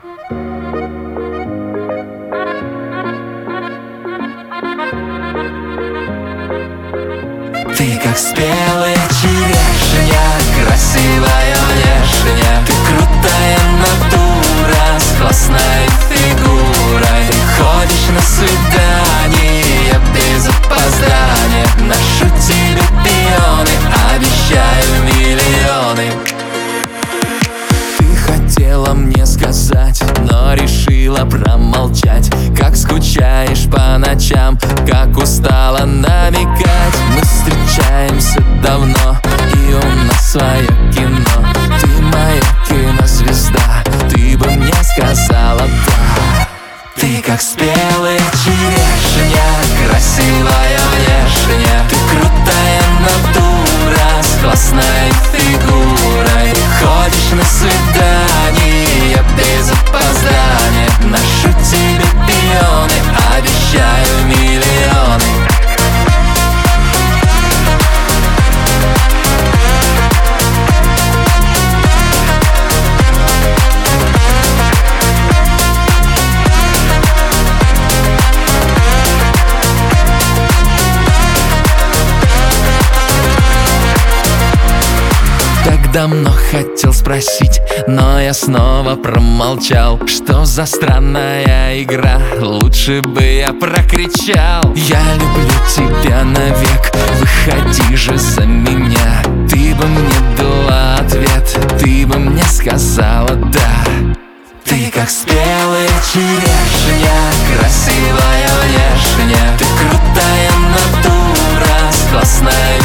Ты как спелая черешня, красивая внешне. Ты крутая натура с классной фигурой. Ты ходишь на свидание без опоздания. Ношу тебе пионы, обещаю миллионы. Ты хотела мне сказать, но решила промолчать. Как скучаешь по ночам, как устала намекать. Мы встречаемся давно, и у нас свое кино. Ты моя кинозвезда, ты бы мне сказала да. Ты как спелая черешня, красивая внешне. Ты крутая натура с классной фигурой. Ты ходишь на свидание без опоздания. Ношу тебе пионы, обещаю миллионы. Так давно хотел спросить, но я снова промолчал. Что за странная игра, лучше бы я прокричал. Я люблю тебя навек, выходи же за меня. Ты бы мне дала ответ, ты бы мне сказала да. Ты как спелая черешня, красивая внешне. Ты крутая натура с классной